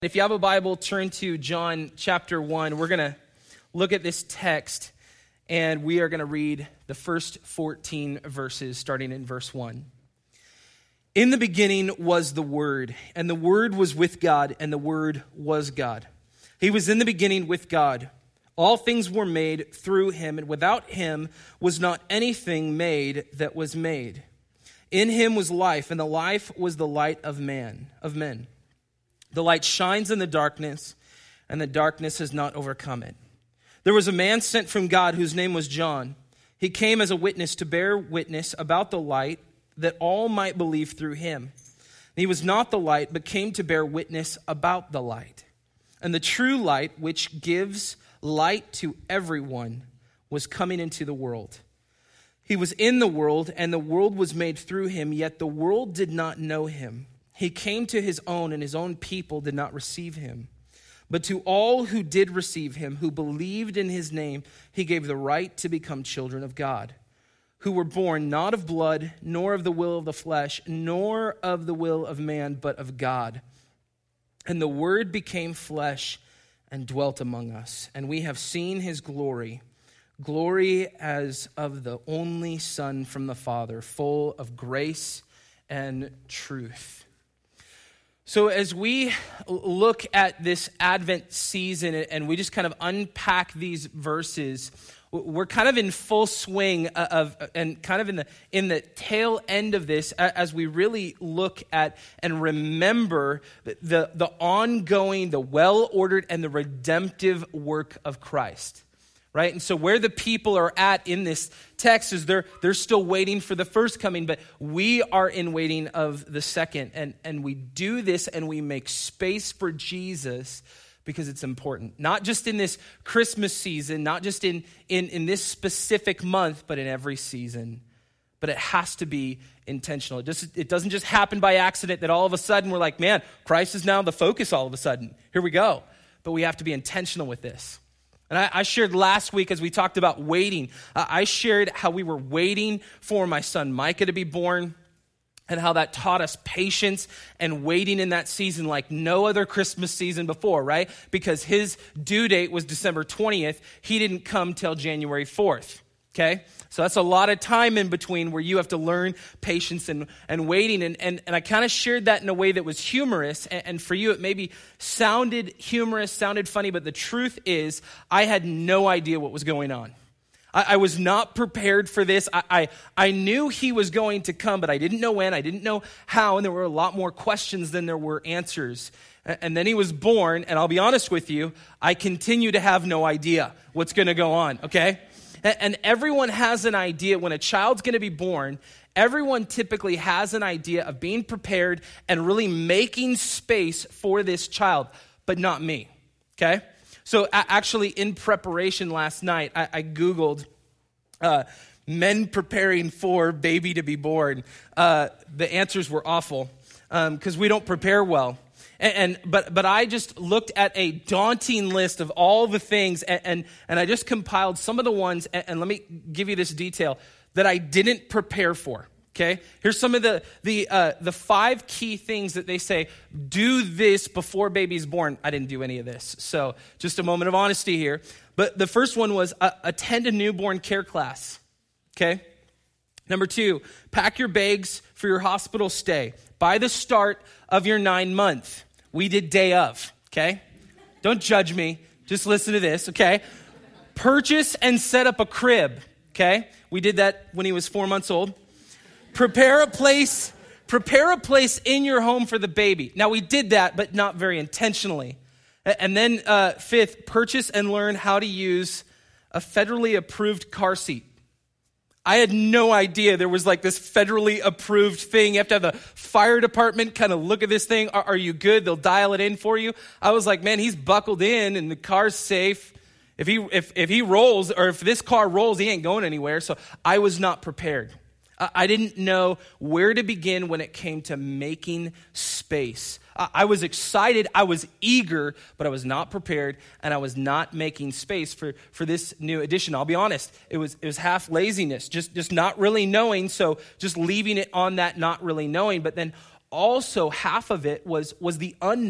If you have a Bible, turn to John chapter 1. We're going to look at this text, and we are going to read the first 14 verses, starting in verse 1. In the beginning was the Word, and the Word was with God, and the Word was God. He was in the beginning with God. All things were made through him, and without him was not anything made that was made. In him was life, and the life was the light of men. The light shines in the darkness, and the darkness has not overcome it. There was a man sent from God whose name was John. He came as a witness to bear witness about the light, that all might believe through him. He was not the light, but came to bear witness about the light. And the true light, which gives light to everyone, was coming into the world. He was in the world, and the world was made through him, yet the world did not know him. He came to his own, and his own people did not receive him. But to all who did receive him, who believed in his name, he gave the right to become children of God, who were born not of blood, nor of the will of the flesh, nor of the will of man, but of God. And the Word became flesh and dwelt among us, and we have seen his glory, glory as of the only Son from the Father, full of grace and truth. So as we look at this Advent season and we just kind of unpack these verses, we're kind of in full swing of and kind of in the tail end of this as we really look at and remember the ongoing, the well-ordered, and the redemptive work of Christ. Right? And so where the people are at in this text is they're still waiting for the first coming, but we are in waiting of the second. And we do this and we make space for Jesus because it's important. Not just in this Christmas season, not just in this specific month, but in every season. But it has to be intentional. It doesn't just happen by accident that all of a sudden we're like, man, Christ is now the focus all of a sudden. Here we go. But we have to be intentional with this. And I shared last week as we talked about waiting, I shared how we were waiting for my son Micah to be born and how that taught us patience and waiting in that season like no other Christmas season before, right? Because his due date was December 20th. He didn't come till January 4th, okay? So that's a lot of time in between where you have to learn patience and waiting. And I kind of shared that in a way that was humorous. And for you, it maybe sounded humorous, sounded funny. But the truth is, I had no idea what was going on. I was not prepared for this. I knew he was going to come, but I didn't know when. I didn't know how. And there were a lot more questions than there were answers. And then he was born. And I'll be honest with you, I continue to have no idea what's going to go on, okay? And everyone has an idea when a child's going to be born. Everyone typically has an idea of being prepared and really making space for this child, but not me, okay? So actually in preparation last night, I Googled men preparing for baby to be born. The answers were awful because we don't prepare well. But I just looked at a daunting list of all the things, and I just compiled some of the ones, and let me give you this detail that I didn't prepare for. Okay, here's some of the 5 key things that they say do this before baby's born. I didn't do any of this, so just a moment of honesty here. But the first one was attend a newborn care class. Okay, number 2, pack your bags for your hospital stay by the start of your 9-month. We did day of, okay? Don't judge me. Just listen to this, okay? Purchase and set up a crib, okay? We did that when he was 4 months old. Prepare a place in your home for the baby. Now, we did that, but not very intentionally. And then 5th, purchase and learn how to use a federally approved car seat. I had no idea there was like this federally approved thing. You have to have the fire department kind of look at this thing. Are you good? They'll dial it in for you. I was like, man, he's buckled in and the car's safe. If he rolls, or if this car rolls, he ain't going anywhere. So I was not prepared. I didn't know where to begin when it came to making space. I was excited, I was eager, but I was not prepared, and I was not making space for this new addition. I'll be honest, it was half laziness, just not really knowing, so just leaving it on that not really knowing. But then also half of it was the unknowing.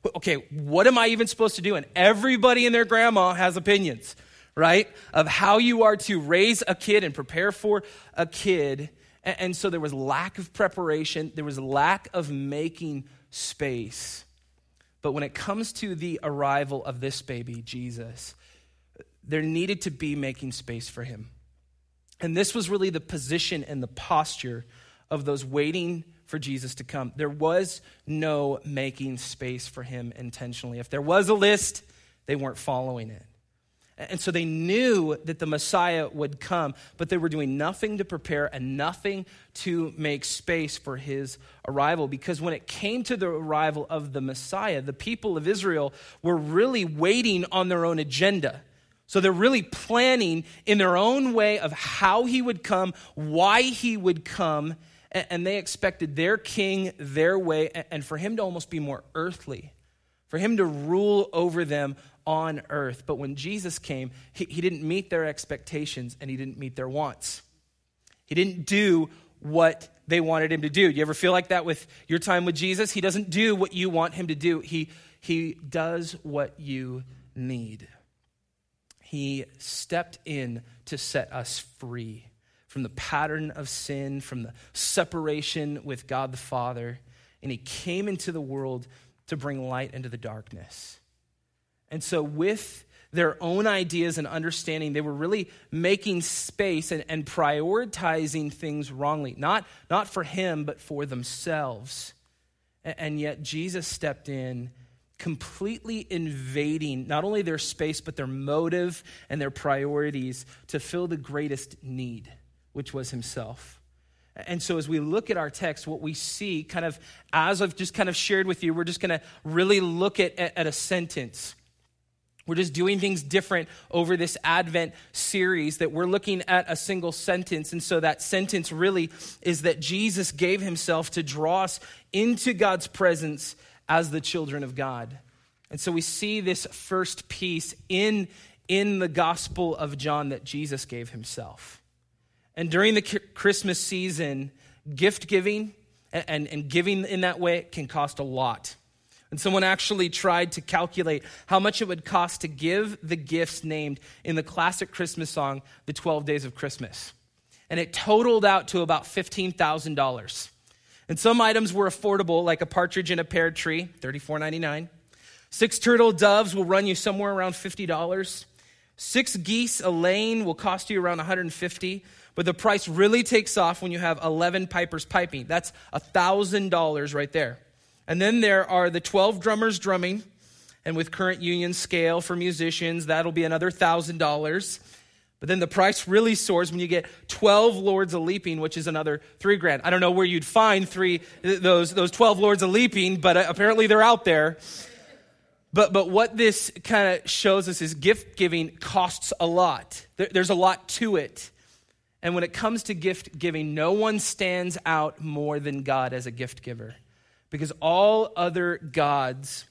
Okay, what am I even supposed to do? And everybody and their grandma has opinions, right? Of how you are to raise a kid and prepare for a kid. And so there was lack of preparation. There was lack of making space. But when it comes to the arrival of this baby, Jesus, there needed to be making space for him. And this was really the position and the posture of those waiting for Jesus to come. There was no making space for him intentionally. If there was a list, they weren't following it. And so they knew that the Messiah would come, but they were doing nothing to prepare and nothing to make space for his arrival. Because when it came to the arrival of the Messiah, the people of Israel were really waiting on their own agenda. So they're really planning in their own way of how he would come, why he would come, and they expected their king their way, and for him to almost be more earthly, for him to rule over them on earth. But when Jesus came, he didn't meet their expectations and he didn't meet their wants. He didn't do what they wanted him to do. You ever feel like that with your time with Jesus? He doesn't do what you want him to do. He does what you need. He stepped in to set us free from the pattern of sin, from the separation with God the Father, and he came into the world to bring light into the darkness. And so with their own ideas and understanding, they were really making space and prioritizing things wrongly, not for him, but for themselves. And yet Jesus stepped in, completely invading not only their space, but their motive and their priorities to fill the greatest need, which was himself. And so as we look at our text, what we see kind of, as I've just kind of shared with you, we're just going to really look at a sentence. We're just doing things different over this Advent series, that we're looking at a single sentence. And so that sentence really is that Jesus gave himself to draw us into God's presence as the children of God. And so we see this first piece in the Gospel of John, that Jesus gave himself. And during the Christmas season, gift giving and giving in that way can cost a lot. And someone actually tried to calculate how much it would cost to give the gifts named in the classic Christmas song, The 12 Days of Christmas. And it totaled out to about $15,000. And some items were affordable, like a partridge in a pear tree, $34.99. 6 turtle doves will run you somewhere around $50. 6 geese a laying will cost you around $150. But the price really takes off when you have 11 pipers piping. That's $1,000 right there. And then there are the 12 drummers drumming, and with current union scale for musicians, that'll be another $1,000. But then the price really soars when you get 12 lords a leaping, which is another $3,000. I don't know where you'd find those 12 lords a leaping, but apparently they're out there. But what this kind of shows us is gift giving costs a lot. There's a lot to it. And when it comes to gift giving, no one stands out more than God as a gift giver, because all other gods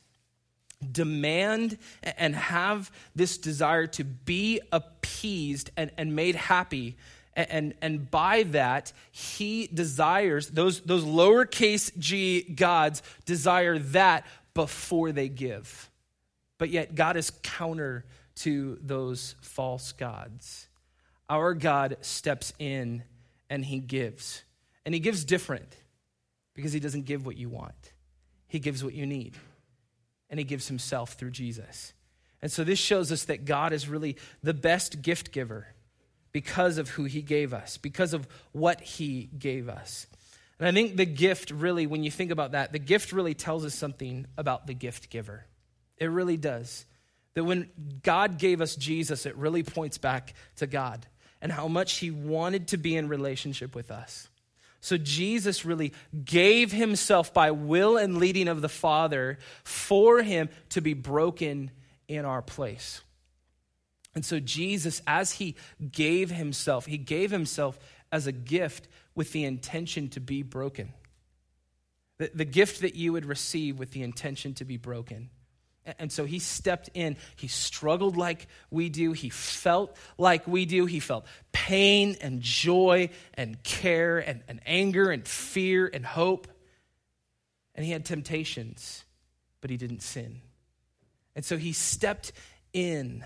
demand and have this desire to be appeased and made happy. And by that, he desires, those lowercase g gods desire that before they give. But yet God is counter to those false gods. Our God steps in and he gives. And he gives different, because he doesn't give what you want. He gives what you need. And he gives himself through Jesus. And so this shows us that God is really the best gift giver because of who he gave us, because of what he gave us. And I think the gift really, when you think about that, the gift really tells us something about the gift giver. It really does. That when God gave us Jesus, it really points back to God and how much he wanted to be in relationship with us. So Jesus really gave himself by will and leading of the Father for him to be broken in our place. And so Jesus, as he gave himself as a gift with the intention to be broken. The gift that you would receive with the intention to be broken. And so he stepped in. He struggled like we do. He felt like we do. He felt pain and joy and care and anger and fear and hope. And he had temptations. but he didn't sin. And so he stepped in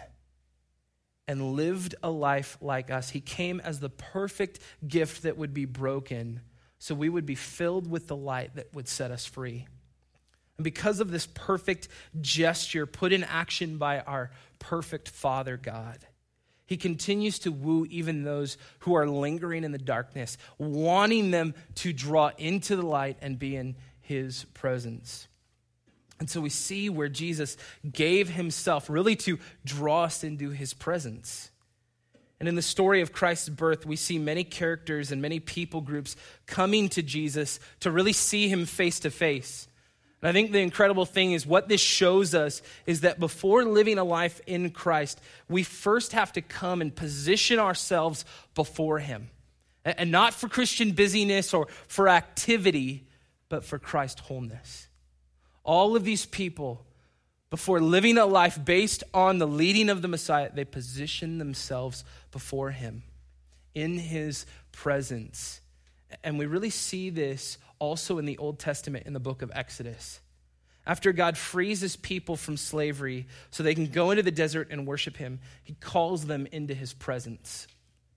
and lived a life like us. He came as the perfect gift that would be broken so we would be filled with the light that would set us free. And because of this perfect gesture put in action by our perfect Father God, he continues to woo even those who are lingering in the darkness, wanting them to draw into the light and be in his presence. And so we see where Jesus gave himself really to draw us into his presence. And in the story of Christ's birth, we see many characters and many people groups coming to Jesus to really see him face to face. And I think the incredible thing is what this shows us is that before living a life in Christ, we first have to come and position ourselves before him. And not for Christian busyness or for activity, but for Christ's wholeness. All of these people, before living a life based on the leading of the Messiah, they position themselves before him in his presence. And we really see this also in the Old Testament in the book of Exodus. After God frees his people from slavery so they can go into the desert and worship him, he calls them into his presence.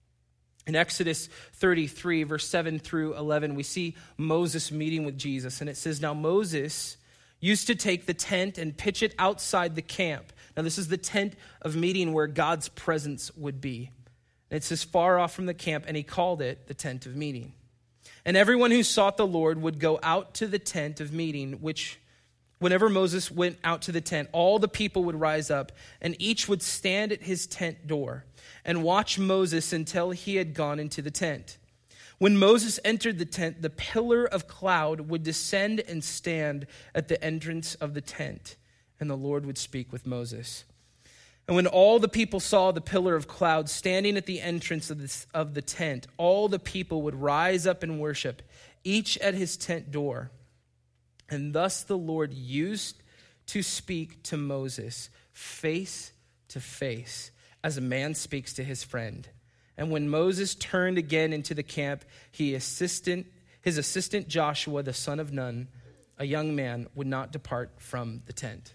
In Exodus 33, verse 7 through 11, we see Moses meeting with Jesus. And it says, "Now Moses used to take the tent and pitch it outside the camp." Now this is the tent of meeting where God's presence would be. And it says far off from the camp, and he called it the tent of meeting. And everyone who sought the Lord would go out to the tent of meeting, which whenever Moses went out to the tent, all the people would rise up, and each would stand at his tent door and watch Moses until he had gone into the tent. When Moses entered the tent, the pillar of cloud would descend and stand at the entrance of the tent, and the Lord would speak with Moses. And when all the people saw the pillar of cloud standing at the entrance of the tent, all the people would rise up and worship, each at his tent door. And thus the Lord used to speak to Moses face to face, as a man speaks to his friend. And when Moses turned again into the camp, his assistant Joshua, the son of Nun, a young man, would not depart from the tent.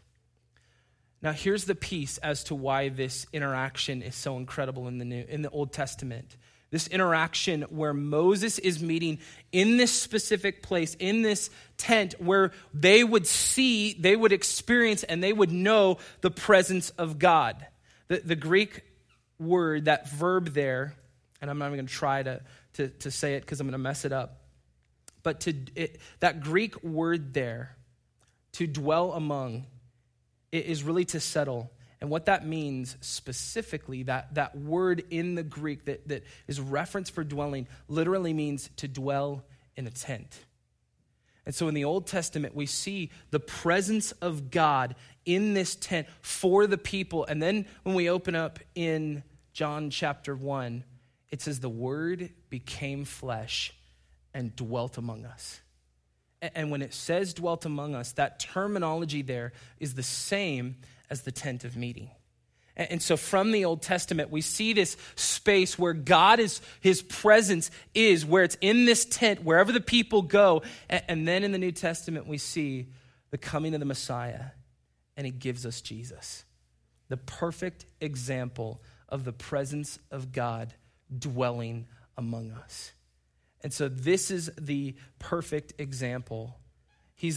Now here's the piece as to why this interaction is so incredible in the Old Testament. This interaction where Moses is meeting in this specific place, in this tent, where they would see, they would experience, and they would know the presence of God. The Greek word, that verb there, and I'm not even going to try to say it because I'm going to mess it up, but that Greek word there, to dwell among, it is really to settle. And what that means specifically, that word in the Greek that is reference for dwelling, literally means to dwell in a tent. And so in the Old Testament, we see the presence of God in this tent for the people. And then when we open up in John chapter 1, it says the Word became flesh and dwelt among us. And when it says dwelt among us, that terminology there is the same as the tent of meeting. And so from the Old Testament, we see this space where God is, his presence is, where it's in this tent, wherever the people go. And then in the New Testament, we see the coming of the Messiah, and he gives us Jesus, the perfect example of the presence of God dwelling among us. And so this is the perfect example. He's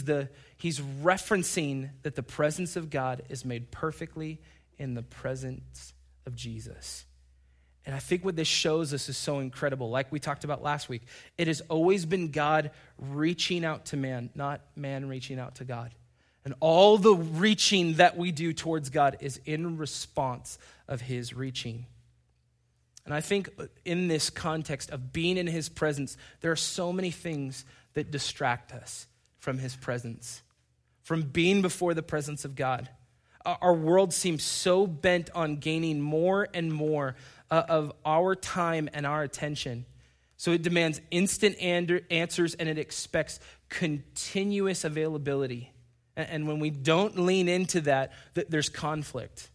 referencing that the presence of God is made perfectly in the presence of Jesus. And I think what this shows us is so incredible. Like we talked about last week, it has always been God reaching out to man, not man reaching out to God. And all the reaching that we do towards God is in response of his reaching. And I think in this context of being in his presence, there are so many things that distract us from his presence, from being before the presence of God. Our world seems so bent on gaining more and more of our time and our attention. So it demands instant answers, and it expects continuous availability. And when we don't lean into that, there's conflict.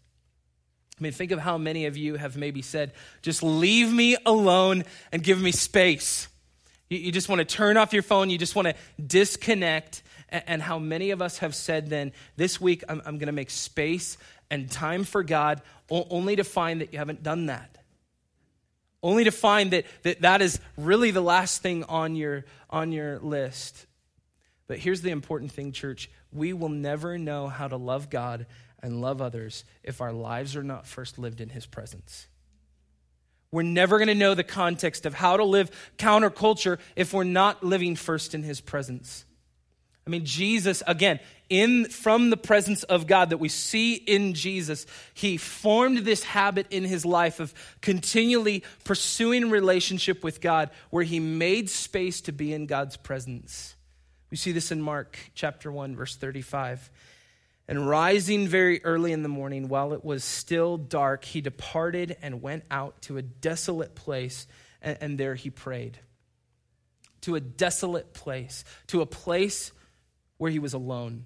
I mean, think of how many of you have maybe said, just leave me alone and give me space. You just want to turn off your phone. You just want to disconnect And how many of us have said then, this week I'm going to make space and time for God, only to find that you haven't done that. Only to find that is really the last thing on your list. But here's the important thing, church. We will never know how to love God and love others if our lives are not first lived in his presence. We're never going to know the context of how to live counterculture if we're not living first in his presence. I mean, Jesus, again, from the presence of God that we see in Jesus, he formed this habit in his life of continually pursuing relationship with God, where he made space to be in God's presence. We see this in Mark chapter 1, verse 35. And rising very early in the morning, while it was still dark, he departed and went out to a desolate place, and there he prayed. To a desolate place, to a place where he was alone.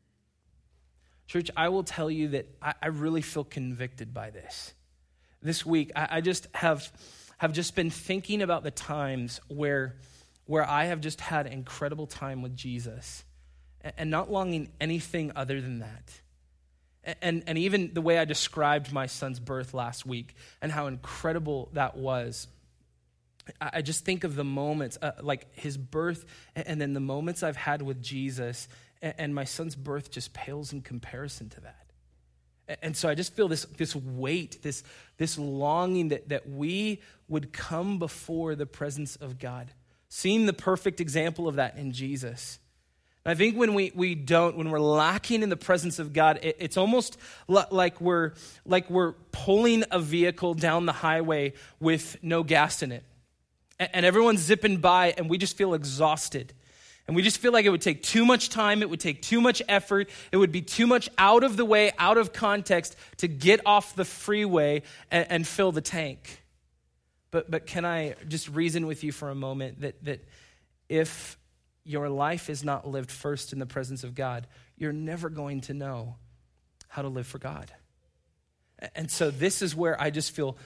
Church, I will tell you that I really feel convicted by this. This week, I just have just been thinking about the times where I have just had incredible time with Jesus and not longing anything other than that. And even the way I described my son's birth last week and how incredible that was. I just think of the moments, like his birth, and then the moments I've had with Jesus, and my son's birth just pales in comparison to that. And so I just feel this weight, this longing that we would come before the presence of God, seeing the perfect example of that in Jesus. And I think when when we're lacking in the presence of God, it's almost like we're pulling a vehicle down the highway with no gas in it. And everyone's zipping by, and we just feel exhausted. And we just feel like it would take too much time, it would take too much effort, it would be too much out of the way, out of context to get off the freeway and fill the tank. But can I just reason with you for a moment that if your life is not lived first in the presence of God, you're never going to know how to live for God. And so this is where I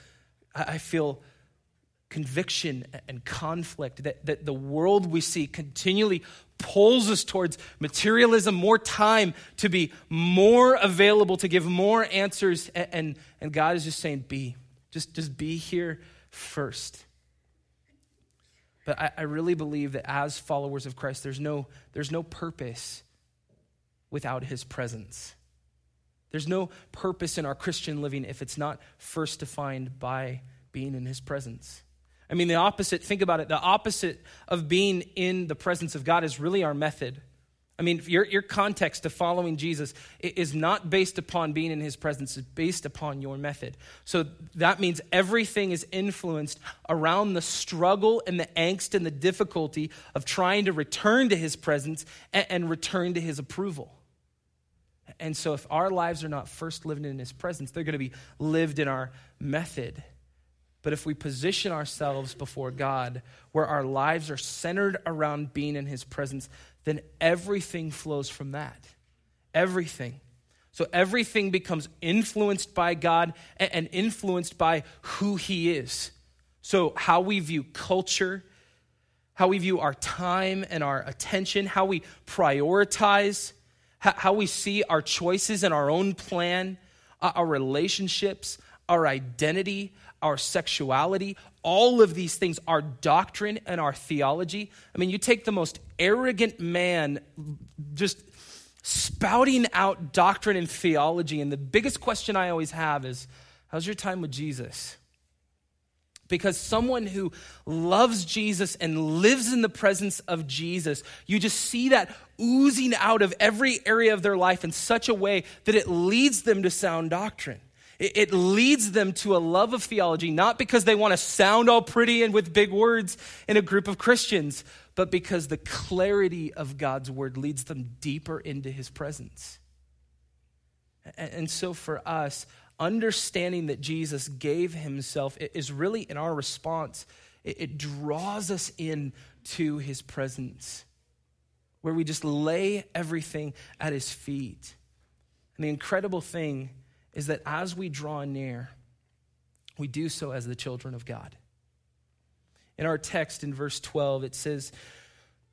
feel conviction and conflict, that the world we see continually pulls us towards materialism, more time to be more available, to give more answers, and God is just saying, just be here first. But I really believe that as followers of Christ, there's no purpose without his presence. There's no purpose in our Christian living if it's not first defined by being in his presence. I mean, the opposite, think about it, the opposite of being in the presence of God is really our method. I mean, your context of following Jesus is not based upon being in his presence, it's based upon your method. So that means everything is influenced around the struggle and the angst and the difficulty of trying to return to his presence and return to his approval. And so if our lives are not first lived in his presence, they're going to be lived in our method. But if we position ourselves before God, where our lives are centered around being in his presence, then everything flows from that. Everything. So everything becomes influenced by God and influenced by who he is. So how we view culture, how we view our time and our attention, how we prioritize, how we see our choices and our own plan, our relationships, our identity, our sexuality, all of these things, our doctrine and our theology. I mean, you take the most arrogant man just spouting out doctrine and theology, and the biggest question I always have is, how's your time with Jesus? Because someone who loves Jesus and lives in the presence of Jesus, you just see that oozing out of every area of their life in such a way that it leads them to sound doctrine. It leads them to a love of theology, not because they want to sound all pretty and with big words in a group of Christians, but because the clarity of God's word leads them deeper into his presence. And so for us, understanding that Jesus gave himself is really in our response. It draws us into his presence, where we just lay everything at his feet. And the incredible thing is that as we draw near, we do so as the children of God. In our text in verse 12, it says,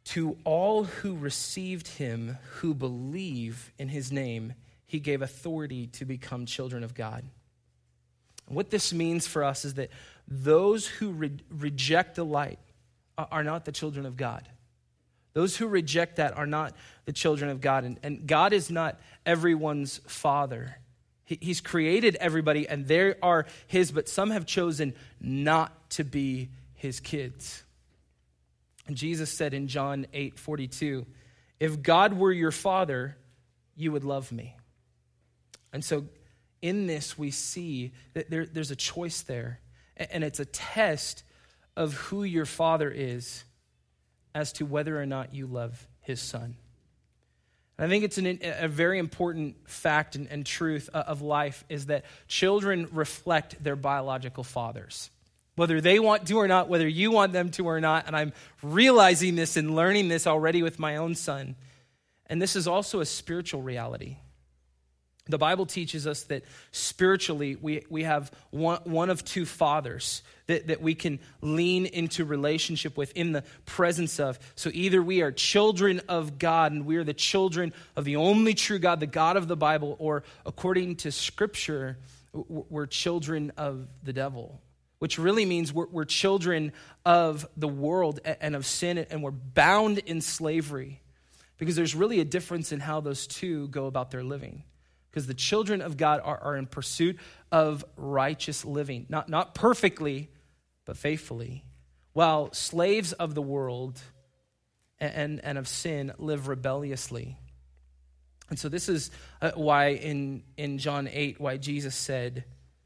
To all who received him, who believe in his name, he gave authority to become children of God. And what this means for us is that those who reject the light are not the children of God. Those who reject that are not the children of God. And God is not everyone's father. He's created everybody, and they are his, but some have chosen not to be his kids. And Jesus said in John 8:42, if God were your father, you would love me. And so in this, we see that there's a choice there. And it's a test of who your father is as to whether or not you love his son. And I think it's a very important fact and truth of life is that children reflect their biological fathers. Whether they want to or not, whether you want them to or not, and I'm realizing this and learning this already with my own son. And this is also a spiritual reality. The Bible teaches us that spiritually we have one of two fathers that we can lean into relationship with in the presence of. So either we are children of God and we are the children of the only true God, the God of the Bible, or according to Scripture, we're children of the devil. Which really means we're children of the world and of sin, and we're bound in slavery. Because there's really a difference in how those two go about their living. Because the children of God are in pursuit of righteous living. Not perfectly, but faithfully. While slaves of the world and of sin live rebelliously. And so this is why in John 8, why Jesus said,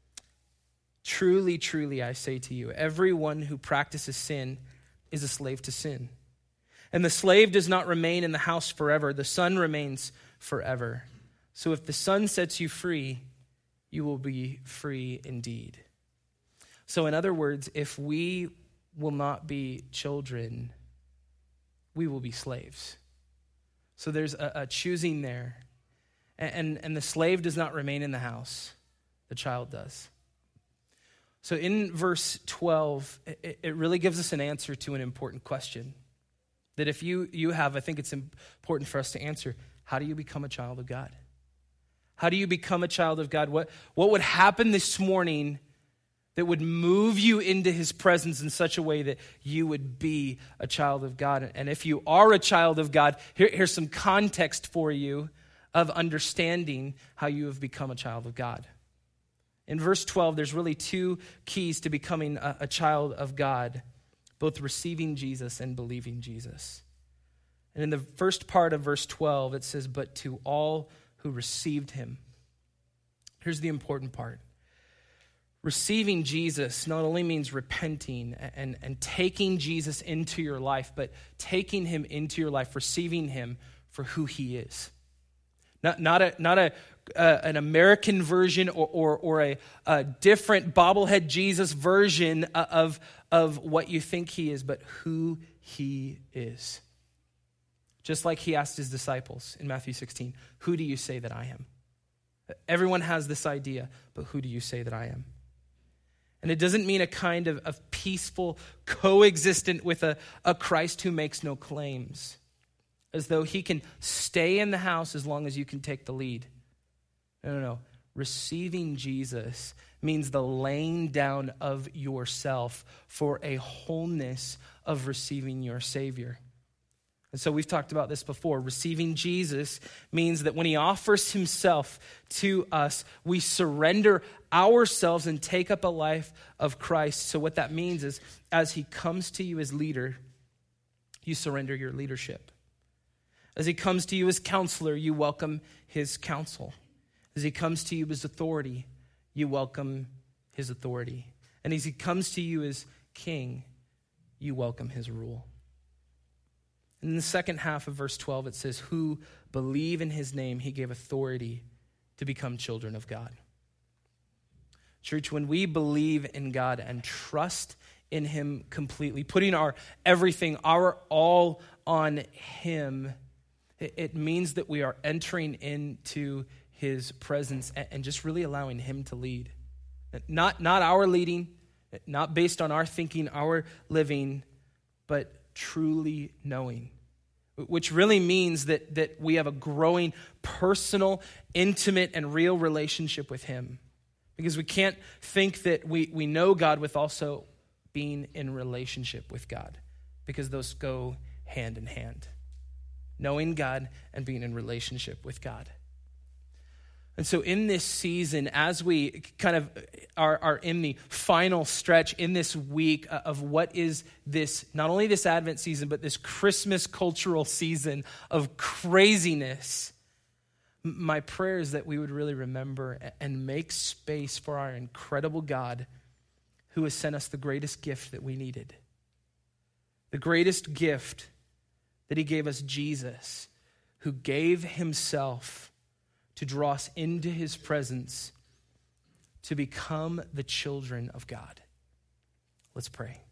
truly, truly, I say to you, everyone who practices sin is a slave to sin. And the slave does not remain in the house forever. The son remains forever. So if the son sets you free, you will be free indeed. So in other words, if we will not be children, we will be slaves. So there's a choosing there. And the slave does not remain in the house. The child does. So in verse 12, it really gives us an answer to an important question. That if you have, I think it's important for us to answer, how do you become a child of God? How do you become a child of God? What would happen this morning that would move you into his presence in such a way that you would be a child of God? And if you are a child of God, here's some context for you of understanding how you have become a child of God. In verse 12, there's really two keys to becoming a child of God, both receiving Jesus and believing Jesus. And in the first part of verse 12, it says, but to all who received him. Here's the important part. Receiving Jesus not only means repenting and taking Jesus into your life, but taking him into your life, receiving him for who he is. Not an American version or a different bobblehead Jesus version of what you think he is, but who he is. Just like he asked his disciples in Matthew 16, who do you say that I am? Everyone has this idea, but who do you say that I am? And it doesn't mean a kind of peaceful coexistent with a Christ who makes no claims, as though he can stay in the house as long as you can take the lead. No. Receiving Jesus means the laying down of yourself for a wholeness of receiving your Savior. And so we've talked about this before. Receiving Jesus means that when he offers himself to us, we surrender ourselves and take up a life of Christ. So what that means is as he comes to you as leader, you surrender your leadership. As he comes to you as counselor, you welcome his counsel. As he comes to you as authority, you welcome his authority. And as he comes to you as king, you welcome his rule. In the second half of verse 12, it says, who believe in his name, he gave authority to become children of God. Church, when we believe in God and trust in him completely, putting our everything, our all on him, it means that we are entering into his presence and just really allowing him to lead. Not our leading, not based on our thinking, our living, but truly knowing which really means that we have a growing personal, intimate, and real relationship with him. Because we can't think that we know God with also being in relationship with God, because those go hand in hand. Knowing God and being in relationship with God. And so in this season, as we kind of are in the final stretch in this week of what is this, not only this Advent season, but this Christmas cultural season of craziness, my prayer is that we would really remember and make space for our incredible God who has sent us the greatest gift that we needed. The greatest gift that he gave us, Jesus, who gave himself to draw us into his presence to become the children of God. Let's pray.